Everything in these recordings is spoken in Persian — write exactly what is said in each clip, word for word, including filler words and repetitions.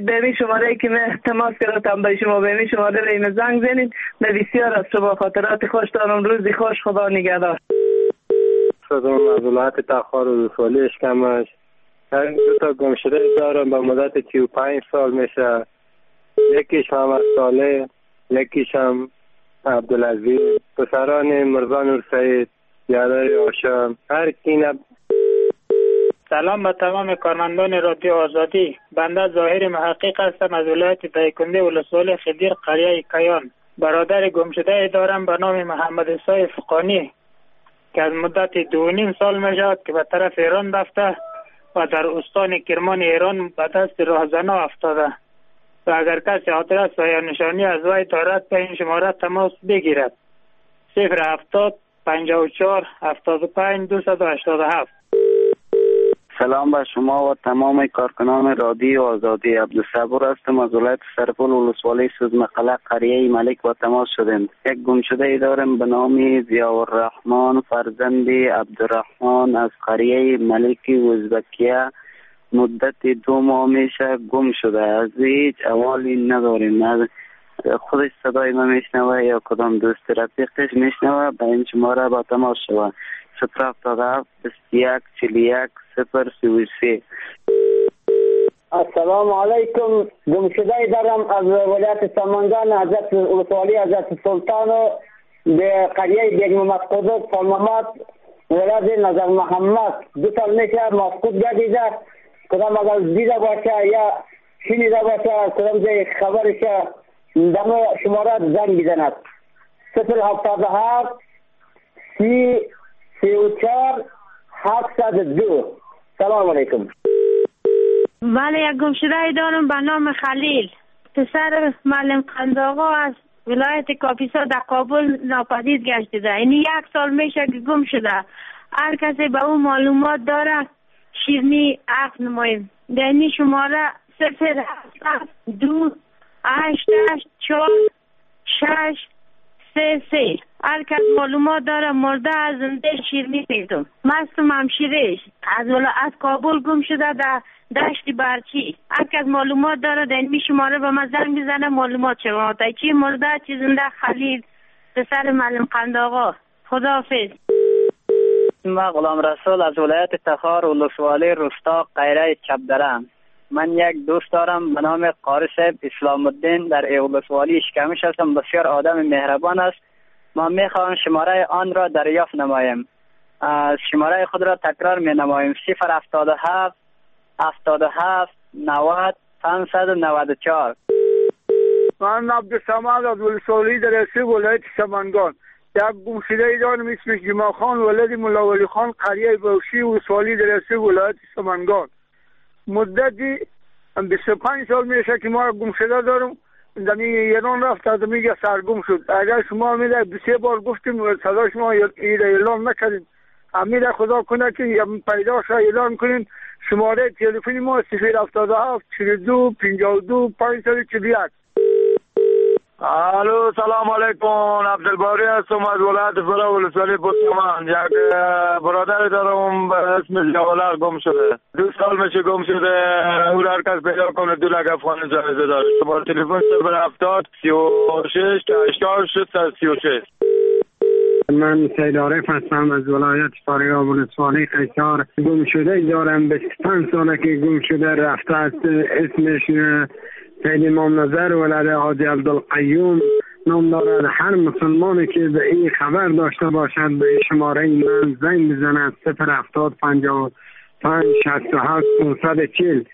کنید به این شماره که من تماس گرفتم به شما، به این شماره رو زنگ زنید. من بسیار از شما خاطرات خوش دارم. روزی خوش، خدا نگهدار. صدام از ولایت تخار و ولسوالی اشکمش. من دو تا گمشده دارم به مدت سی و پنج سال میشه. یکیش محمد صالح، یکیش هم عبدالعزیز. پسران مرزا نور سعید، یادای آشام. هر کی نب... سلام به تمام کارمندان رادیو آزادی. بنده ظاهر محقق هستم از ولایت دایکنده ولسوالی خدیر قریه کیان. برادر گمشده دارم به نام محمد عیسی فقانی که از مدت دو نیم سال میشود که به طرف ایران رفته و در استان کرمان ایران به دست راهزنا افتاده و اگر کسی آدرس و یا نشانی از وی دارد به این شماره تماس بگیرد. صفر هفتاد پنجاه و چهار هفتاد و پنج دویست و هشتاد و هفت. سلام به شما و تمام کارکنان رادیو آزادی. عبدالصبور هستم از ولایت سرپل ولسوالی سوزمقله قریه ملک و تماس شدیم. یک گمشده ای دارم به نام ضیاءالرحمن فرزند عبدالرحمن از قریه ملک ازبکیه. مدت دو ماه میشه گم شده. از هیچ احوالی نداریم. از خودش صدای ما میشنوه یا کدام دوست رفیقش میشنوه به این شماره با تماس شوه. صفر هفتاد و هفت بیست و یک چهل و یک صفر سی و سه. السلام علیکم. گمشده دارم از ولایت سمنگان، حضرت ولسوالی حضرت سلطان و به قریه بیگ محمد قدس فرمامات ولاد نظر محمد. دو سال میشه مفقود گردیده. کدام اگر دیده باشه یا شنیده باشه کدام جای خبرشه دم شماره زنگ بزند. صفر هفتاد و هفت سی سی و چهار هفتصد و دو. سلام علیکم. بله، یک گمشده دارم به نام خلیل، پسر معلم قنداغا از ولایت کاپیسا در کابل ناپدید گشته. این یک سال میشه که گم شده. هر کسی به اون معلومات داره شیرنی عقد نماییم. در این شماره صفر هفت دو هشت هشت چهار شش سه سه. هر کس معلومات داره مرده از زنده شیرنی پیدم. مستم همشیرش از ولا از کابل گم شده در دشت برچی. هر کس معلومات داره در این شماره به من زنگ بزنه معلومات شما تا چی مرده چی زنده. خلیل پسر معلم قنداغا. خداحافظ. ما غلام رسول از ولایت تخار ولسوالی روستا قیره چپدرم. من یک دوست دارم به نام قاری صاحب اسلام الدین در ولسوالی اشکمش هستم. بسیار آدم مهربان است. ما میخواهم شماره آن را دریافت نمایم. شماره خود را تکرار می نمایم. صفر هفتاد و هفت هفتاد و هفت نود پانصد و نود و چهار. من عبدالصمد از ولسوالی در اسی ولایت سمنگان. یک گمشده دارم اسمش جمعه خان ولد مولا ولی خان قریه بوشی ولسوالی در اسی ولایت سمنگان. مدتی بیست و پنج سال میشه که ما گمشده دارم. دمی ایران رفت از میگه سرگم شد. اگر شما میده سه بار گفتیم صدا شما اعلام نکردیم. امید خدا کنه که پیدا شد اعلام کنین. شماره تلفنی ما صفر هفتاد و هفت چهل و دو پنجاه و دو پنجصد و چهل و یک. الو سلام علیکم. عبدالباری هستم از ولایت فرا ولسوالی بوتمان. یک برادر دارم به اسم جوالر گم شده. دو سال میشه گم شده. او را هر کس پیدا کنه دو لک افغان جایزه داره. شماره تلفن صفر هفتاد سی و شش هشتاد ششصد سی و شش. من سید عارف هستم از ولایت فاریاب ولسوالی قیصر. گم شده دارم بیست و پنج ساله که گم شده. رفته است. اسمش سید امام نظر ولد حاجی عبدالقیوم نام دارد. هر مسلمانی که به این خبر داشته باشد به شماره من زنگ بزند. صفر هفتاد پنجاه و پنج شصت و هفت پانصد و چهل.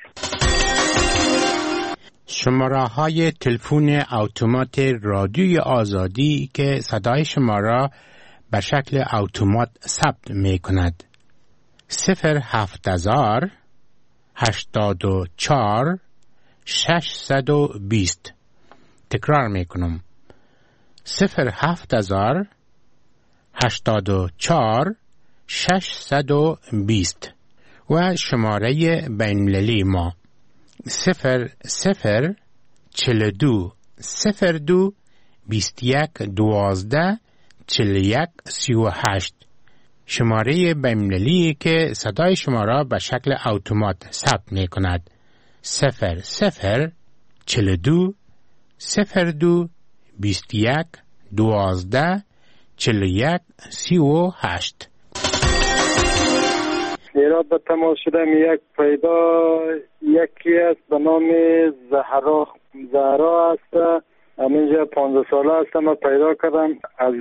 شماره های تلفن اتومات رادیوی آزادی که صدای شما را به شکل اتومات ثبت می کند. صفر هفت هزار هشتاد و چهار ششصد و بیست. تکرار می کنم. صفر هفت هزار هشتاد و چهار ششصد و بیست. و شماره بین‌المللی ما صفر صفر چهل دو صفر دو بیست یک دوازده چهل یک سی و هشت. شماره بین‌المللی که صدای شما را به شکل اتومات ثبت می کند. صفر صفر چل دو صفر دو بیست یک دوازده چل یک سی و هشت. ایراد به تماس شده یک پیدا یکی است به نام زهرا زهرا است. همینجا پانزده ساله است. من پیدا کردم از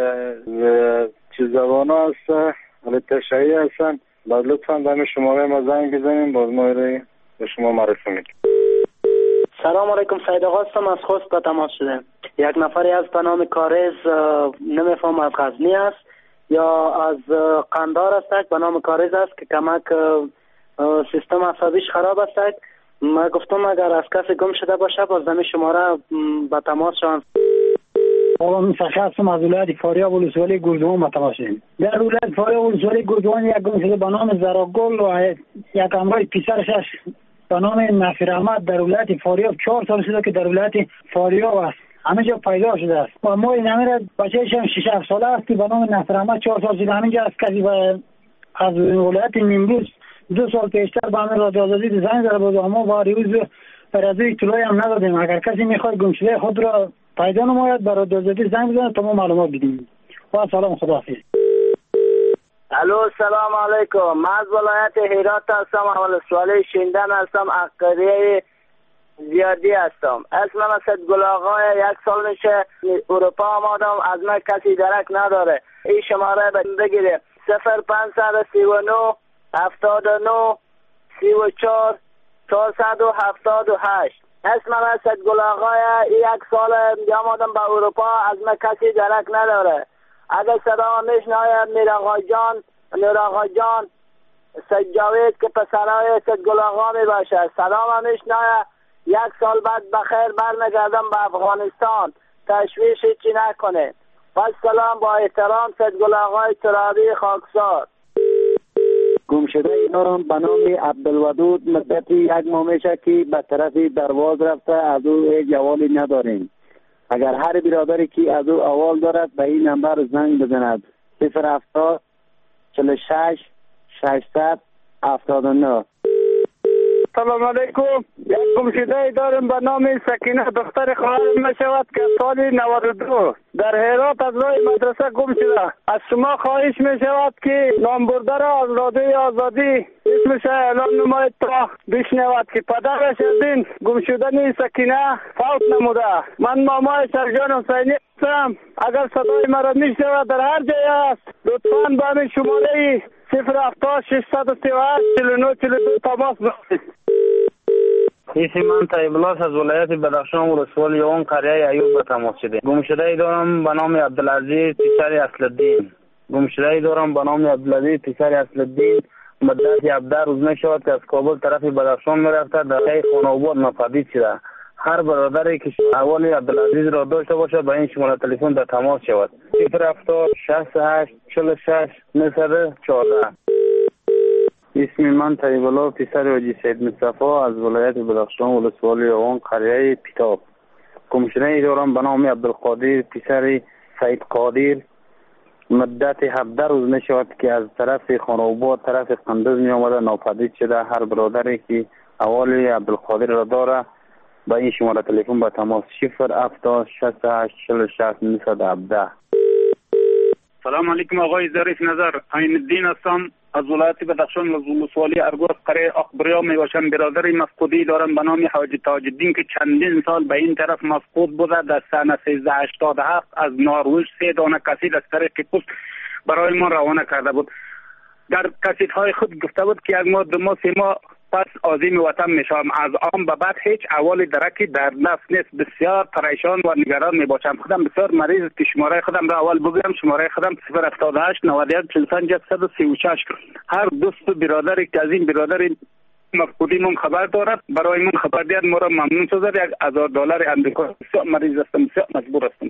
چیز زبانه است، ولی تشهی هستن. باید لطفا به شماره ما زنگ بزنیم، باز ما رو به شما معرفی میکنیم. سلام علیکم، سید آقا هستم، از خوست به تماس شده. یک نفری از به نام کارز، نمیفهم از غزنی است یا از قندار است، به نام کارز است که کمک سیستم عصبیش خراب است. من گفتم اگر از کسی گم شده باشه باز زمین شماره به تماس شوند. آقا من سخی هستم از ولایت فاریاب ولسوالی گردوان به تماس شدیم. در ولایت فاریاب ولسوالی گردوان یک گم شده به نام زراگل و یک امرای پیسرش به نام نصیر احمد در ولایت فاریاب چهار سال شده که در ولایت فاریاب است. همینجا پیدا شده است و ما این همه بچه‌ش هم شش هفت ساله است که به نام نصیر احمد چهار سال شده. همینجا از کسی از ولایت نیمروز دو سال پیشتر به همین رادیو آزادی زنگ زده بود و ما با ریوز رادیو اطلاعی هم ندادیم. اگر کسی میخواد گمشده خود را پیدا نماید برای رادیو آزادی زنگ بزنه تا ما معلومات بدیم. و سلام، خداحافظ. الو سلام علیکم، من از ولایت هرات هستم، ولسوالی شیندن هستم، عقیده زیادی هستم. اسم من اسد گل آقا، یک سال میشه اروپا آمدم، از من کسی درک نداره. این شماره بگیره صفر پنج سی و نو هفتاد و نو سی و چهار چهارصد و هفتاد و هشت. اسم من اسد گل آقا، یک سال آمدم به اروپا، از من کسی درک نداره. اگر صدا میشنوید میر آقا جان، نور آقا جان، سجاوید که پسرای اسد گل آقا می باشه، سلام میشنوید. یک سال بعد بخیر برمیگردم به افغانستان، تشویش چی نکنه. با سلام، با احترام، سید گل آقای ترابی خاکسار. گمشده اینا به نام عبدالودود مدتی یک ماه میشه که به طرف درواز رفته، از او هیچ جوالی نداریم. اگر هر برادری که از او اول دارد به این نمبر زنگ بزند صفر هفتاد چهل و شش ششصد هفتاد و نه. سلام علیکم. یک گمشده دارم به نام سکینه، دختر خواهرم میشود که سال نود و دو در هرات از راه مدرسه گم شده. از شما خواهش میشود که نام برده را از رادیوی آزادی اسمش اعلام نمایید تا بشنود که پدرش از این گم شدن سکینه فوت نموده. من مامای سرجان حسینی هستم. اگر صدای مرا میشنود در هر جای است، لطفاً به همین شماره صفر هفتاد ششصد و سی و هشت چهل و نه چهل و دو تماس بگیرید. اسم من طیب الله از ولایت بدخشان ولسوالی اون قریه ایوب به تماس شده. گمشده ای دارم به نام عبدالعزیز پسر اصلالدین. گمشده ای دارم به نام عبدالعزیز پسر اصلالدین. مدت هفده روز میشود که از کابل طرف بدخشان میرفته، در خانه آباد ناپدید شده. هر برادری که اول عبدالعزیز را داشته باشد به این شماره تلفن در تماس شود. صفر هفتاد شصت و هشت چهل و شش نهصد و چهارده. اسم من طیب الله پسر حاجی سید مصطفی از ولایت بدخشان ولسوالی آوان قریه پیتاب. گمشده ای دارم به نام عبدالقادر پسر سید قادر. مدت هفده روز می شود که از طرف خانوباد طرف قندوز می آمده، ناپدید شده. هر برادری که اول عبدالقادر را داره با این شماره تلفن با تماس صفر هفتاد شصت و هشت چهل و شش نهصد و هفده. سلام علیکم آقای ظریف نظر، عین الدین هستم از ولایت بدخشان ولسوالی ارگوز قریه اقبریا می باشم. برادری مفقودی دارم به نام حاجی تاج الدین که چندین سال به این طرف مفقود بوده. در سنه سیزده هشتاد و هفت از ناروژ سه دانه کسید از طریق پست برای ما روانه کرده بود. در کسیدهای خود گفته بود که یک ماه دو ماه سه ماه پس عازم وطن میشم. از آن به بعد هیچ اول درکی در نفس نیست. بسیار پریشان و نگران می باشم. خودم بسیار مریض که شماره خودم را اول بگم. شماره خودم صفر هفتاد و هشت نود و یک چهل و پنج صد و سی و شش. هر دوست و برادری که از این برادر مفقودی من خبر دارد برای من خبر دهد، ما را ممنون سازد. یک هزار دلار امریکا. بسیار مریض هستم، بسیار مجبور هستم.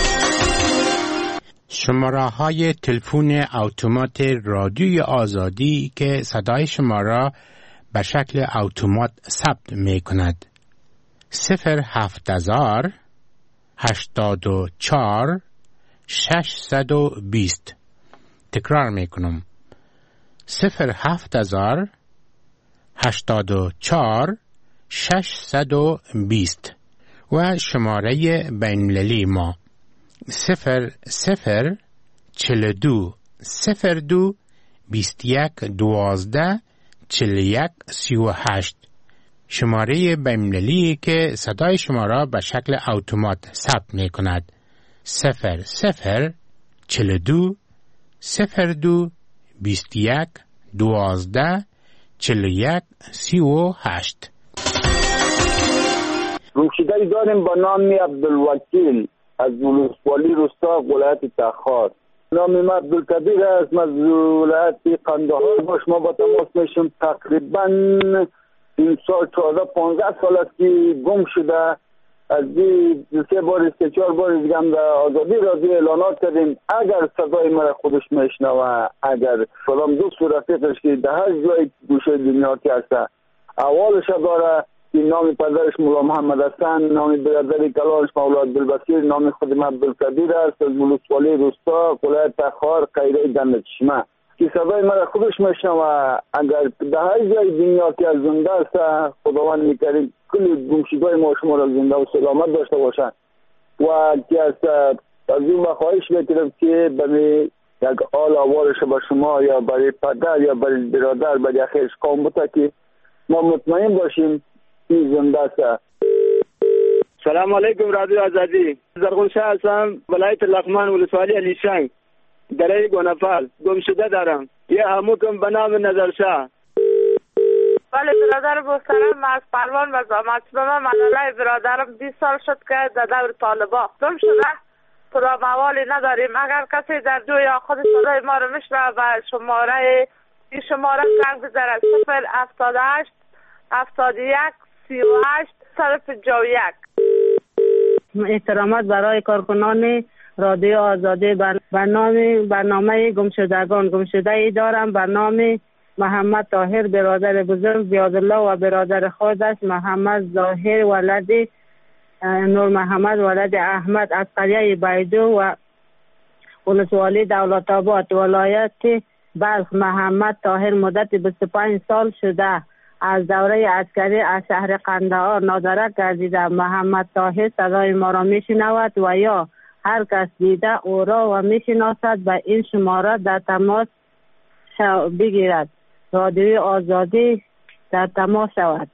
شماره های تلفن اتومات رادیوی آزادی که صدای شما را به شکل اتومات ثبت می کند: صفر هفت هزار هشتاد و چهار ششصد و بیست. تکرار می کنم: صفر هفت هزار هشتاد و چهار ششصد و بیست و شماره بین‌المللی ما صفر صفر چهل و دو صفر دو بیست و یک دوازده چهل و یک سی و هشت. شماره بین‌المللی که صدای شما را به شکل اتومات ثبت می کند. صفر صفر چهل و دو صفر دو بیست و یک دوازده چهل و یک سی و هشت. گمشده داریم با نام عبدالوکیل از ولسوالی رستا ولایت تخار. نام من عبدالکبیر است. از ولایت قندهار با شما با تماس میشم. تقریبا این سال چهارده پانزده سال است که گم شده. از سه بار سه چهار بار دیگه هم در آزادی رادیو اعلانات کردیم. اگر صدای مرا خودش میشنوه، اگر فلان دوست و رفیقش که در هر جای گوشه دنیا که هسته اولش داره، این نام پدرش مولا محمد حسن، نام برادر کلانش مولا عبدالبصیر، نام خود من عبدالکبیر است از ولسوالی رستا ولایت تخار قیره دندچشمه که صدای مرا خودش میشنوه. اگر در هر جای دنیا که زنده است خداوند میکرد کلی گمشدگاه ما شما را زنده و سلامت داشته باشند و که از از این خواهش میکنم که برای یک آل آوارش به شما یا برای پدر یا برای برادر برای خیش قوم بوده که ما مطمئن باشیم این زنده است. سلام علیکم رادیو آزادی. زرغونشاه هستم، ولایت لغمان ولسوالی علیشنگ دره گونفال. گمشده دارم یه هموکم به نام نظرشاه. بله برادر محترم، از پروان و زامتشنامه مناله برادرم بیست سال شد که در دور طالبا گم شده. تو را موالی نداریم. اگر کسی در جو یا خود صدای ما رو میشنوه و شماره این شماره زنگ بزنه صفر هفتاد و هشت هفتاد و یک سی و هشت صد و پنجاه و یک. احترامات برای کارکنان رادیو آزادی. برنامه برنامه گمشدگان. گمشده ای دارم به نام محمد طاهر برادر بزرگ زیادالله و برادر خودش محمد ظاهر ولد نور محمد ولد احمد از قریه بیدو و ولسوالی دولت آباد ولایت بلخ. محمد طاهر مدت بیست و پنج سال شده از دوره عسکری از شهر قندهار نادرک گردیده. محمد طاهر صدای ما را میشنود و یا هر کس دیده او را و میشناسد به این شماره در تماس بگیرد. رادیو آزادی در تماس شود.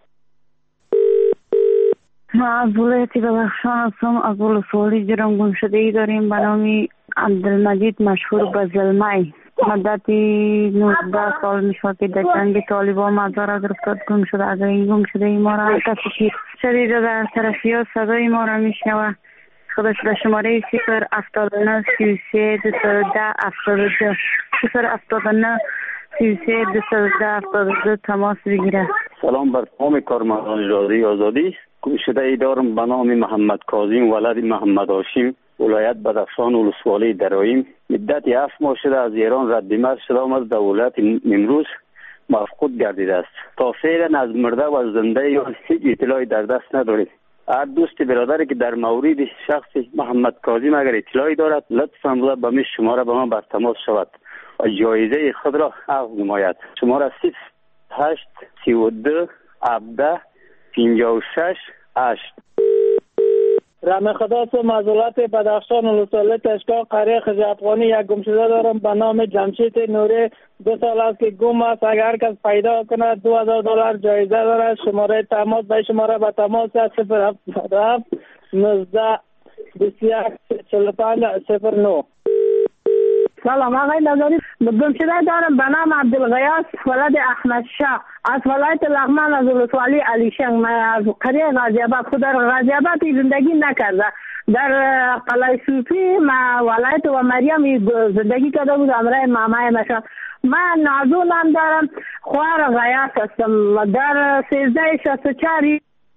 ما از ولایت بدخشان هستم، از ولسوالی جرم گمشده ای داریم به نام عبدالمجید مشهور به زلمه. مدت نوزده سال میشه که در جنگ طالبان مزار گرفتاد گم شده. از این گم شده ای ما را کسی که شدیده در طرفیات صدای ما را میشنوه خودش به شماره صفر هفتاد و نه سی و سه دویست و ده هفتاد و دو صفر هفتاد و نه سی و سه دویست و ده هفتاد و دو تماس بگیره. سلام بر تمام کارمندان رادیو آزادی. گمشده ای دارم به نام محمد کاظم ولد محمد هاشم ولایت بدخشان ولسوالی درایم. مدت هفت ماه شده از ایران ردمرد شده آمد در ولایت نیمروز مفقود گردیده است. تا فعلا از مرده و زنده یا هیچ اطلاعی در دست نداریم. هر دوست برادری که در مورد شخص محمد کاظم اگر اطلاعی دارد لطفاً به می شماره به ما بر تماس شود و جایزه خود را عرض نماید. شماره صفر هشت سی و دو هفده پنجاه و شش هشت. رحم خدا تو معذولات بدخشان ولسوالی تشکا قریه خج افغانی یک گمشده دارم به نام جمشید نوری. دو سال است که گم است. اگر کس پیدا کنه دو هزار دلار جایزه دارد. شماره تماس به شماره به تماس صفر هفت هفت نوزده بیست و یک چهل و پنج صفر نه. سلام آقای نظری. گمشده دارم به نام عبدالغیاث ولد احمد شاه از ولایت لغمان از ولسوالی علیشنگ. من از قریه غازی آباد. خود در غازی آباد زندگی نکرده. در قلعه صوفی ما ولایت و مریم زندگی کرده بود امرای مامای مشا. من نازو نام دارم خوار غیاث هستم. در سیزده شست و چاری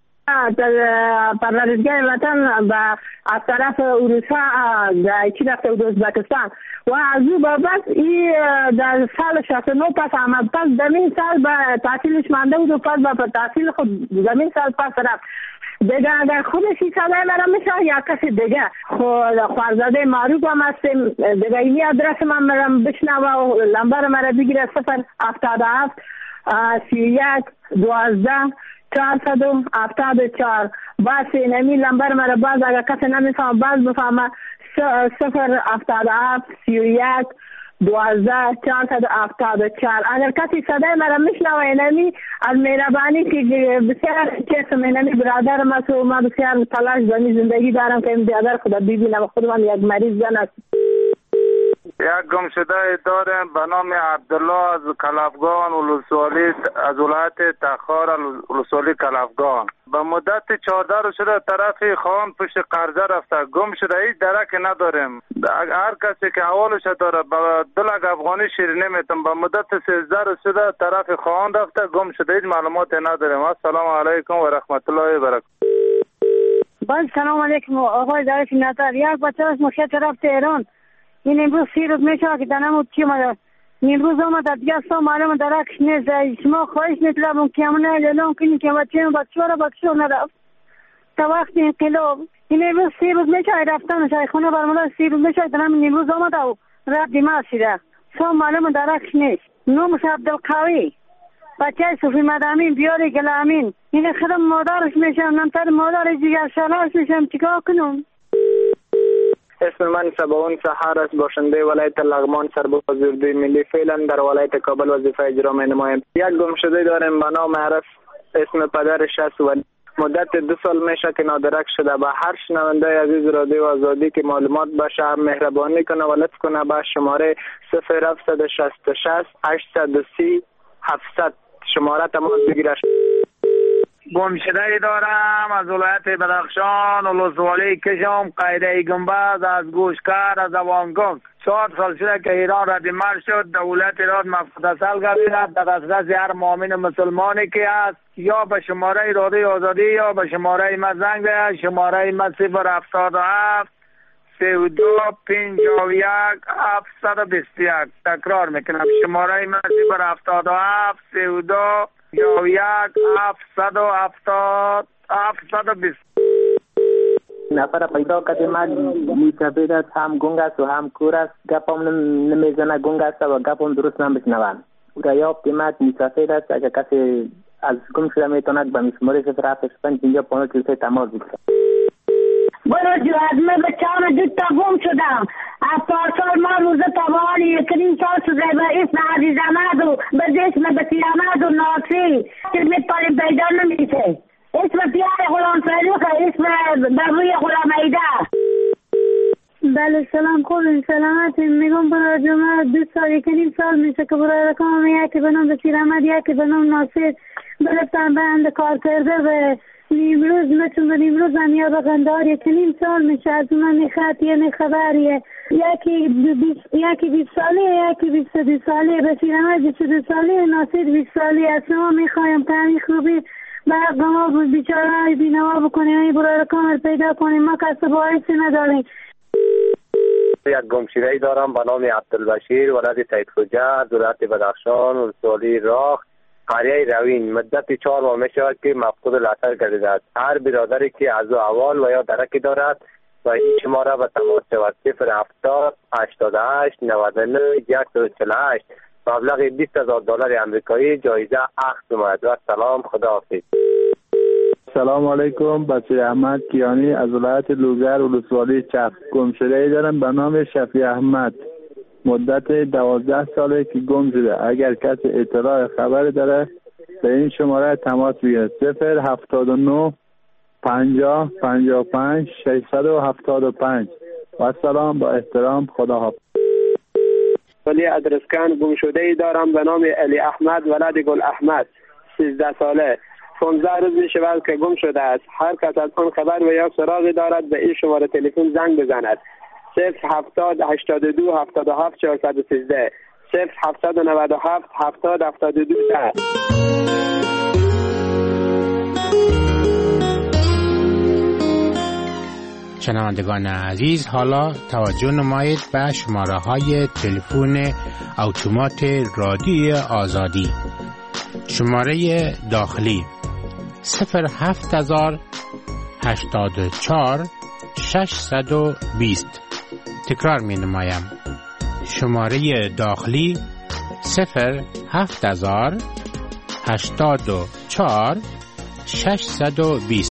پروردگار وطن با از طرف اروسا چی رفته بود ازبکستان و از او بابت ای در سال شصت و نه پس آمد. پس زمین سال به تحصیلش مانده بود و پس با تحصیل خود زمین سال پس رفت دیگه. اگر خودش این صدای مرا میشه یا کسی دیگه خود خوارزاده معروف هم هستیم دیگه اینی ادرس من مرا بشنوه و لنبر مرا بگیره صفر هفتاد و هفت سی و یک دوازده چهارصد و هفتاد و چهار. باز اینمی لمبر مرا باز اگر کسی نمیفهم باز بفهمه صفر هفتاد و هفت سی و یک دوازده چهارصد و هفتاد و چهار. اگر کسی صدای مرا میشنوه اینمی از مهربانی که بسیار چیزم اینمی برادر ما سو ما بسیار تلاش دانی زندگی دارم که این برادر خدا ببینم. خود من یک مریض زن است. یک گمشده دارم به نام عبدالله از کلافگان ولسوالی از ولایت تخار ولسوالی کلافگان. به مدت چهارده روز شده طرف خان پشت قرضه رفته گم شده. هیچ درک نداریم. هر کسی که حوالش داره به دو لک افغانی شیرینی میتون. به مدت سیزده روز شده طرف خان رفته گم شده. هیچ معلومات نداریم. السلام علیکم و رحمت الله و برکاته. باز سلام علیکم آقای دارش نتر. یک بچه از مخیط رفت ایران. این امروز سی روز میشه که دنم چی مده. امروز آمد دیگه اصلا معلوم درکش نیست. شما خواهش میطلبم که همونه اعلام کنید که بچه بچه را بچه نرفت تا وقت انقلاب. این امروز سی روز میشه رفتن شیخونه برملا سی روز میشه دنم امروز آمد و رفت دیمه شده. اصلا معلوم درکش نیست. نومش عبدالقوی بچه صوفی مدامین بیاری گلامین. این خودم مادرش میشم نمتر مادرش دیگر شلاش میشم چیکار کنم. اسم من سباون سحر است. باشنده ولایت لغمان سرباز اردوی ملی فعلا در ولایت کابل وظیفه اجرا می نمایم. یک گمشده داریم به نام عرف. اسم پدرش است و مدت دو سال میشه که نادرک شده. به هر شنونده عزیز رادیو آزادی که معلومات باشه مهربانی کنه و لطف کنه به شماره صفر هفت شش شش هشتصد و سی هفتصد شماره تماس بگیره. گمشده دارم از ولایت بدخشان ولسوالی کشم قایده گنبد از گوشکار از اوانگونگ. چهار سال شده که ایران ردیمر شد. دولت ایران مفتصل گردید در دسترس هر مؤمن مسلمانی که است یا به شماره رادیو آزادی یا به شماره ما زنگ بزنید. شماره ما صفر هفتاد و هفت سی و دو پنجاه و یک هفتصد و بیست و یک. تکرار میکنم شماره ما صفر هفتاد و هفت سی و دو یا یک هفتصد و هفتاد هفتصد و بیست. نفر پیدا کردیم من میسفید است هم گنگ است و هم کور است. گپم نمیزنه گنگ است و گپم درست نمیشنوم. او را یاب دیمت میسفید است. اگر کسی از گم شده میتوند به شماره صفر هفت پنج اینجا پانوز چهل تماس بگیرد. برو جو از من به چهار دو تا گم شدم. از پارسال ما روزه تبالی یکنین سال شده به اسم عزیز احمد و به اسم بسیر احمد و ناصری که میتونیم پیدا نمیشه. اسم پیار غلام فروخ اسم بر روی غلام ایده. بله سلام خوبین سلامت. میگم برای جمعه دو سال یکنین سال میشه که برای رکام یکی به نام بسیر احمد یکی به نام ناصر برفتن بند کار کرده و نیمروز مثل به نیمروز هم یا بغندار یکنین سال میشه از اون خط یه خبریه. یکی یکی بیست ساله یکی بیست دو ساله بسیر احمد بیست دو ساله ناصر بیست ساله. از شما میخوایم تنی خوبی برق ما بود بیچاره های بینوا بکنیم این برای کامل پیدا کنیم. ما کسب باعثی نداریم. یک گمشده دارم به نام عبدالبشیر ولد سید حجت ولایت بدخشان ولسوالی راخ قریه روین. مدت چهار ماه می شود که مفقود الاثر گردیده است. هر برادری که از او احوال و یا درکی دارد و این شماره به تماس شود صفر هفتاد هشتاد و هشت نود و نه صد و چهل و هشت. مبلغ بیست هزار دلار امریکایی جایزه اخذ اومد. و سلام خداحافظ. سلام علیکم. بچه احمد کیانی از ولایت لوگر ولسوالی چرخ. گمشده ای دارم به نام شفیع احمد. مدت دوازده ساله که گم شده. اگر کسی اطلاع خبر داره به این شماره تماس بگیرد صفر هفتاد و نه پنجاه پنجاه و پنج ششصد و هفتاد و پنج. و سلام با احترام خداحافظ. ولی ادرسکن گمشده ای دارم به نام علی احمد ولد گل احمد سیزده ساله. پانزده روز می شود که گم شده است. هر کس از آن خبر و یا سراغی دارد به این شماره تلفن زنگ بزند صفر هفتاد هشتاد و دو هفتاد و هفت چهارصد و سیزده صفر هفتصد و نود و هفت هفتاد هفتاد و دو. شنوندگان عزیز حالا توجه نمایید به شماره های تلفن اتومات رادیوی آزادی. شماره داخلی صفر هفت هزار هشتاد و چهار ششصد و بیست. تکرار می نمایم. شماره داخلی صفر هفت هزار هشتاد و چهار ششصد و بیست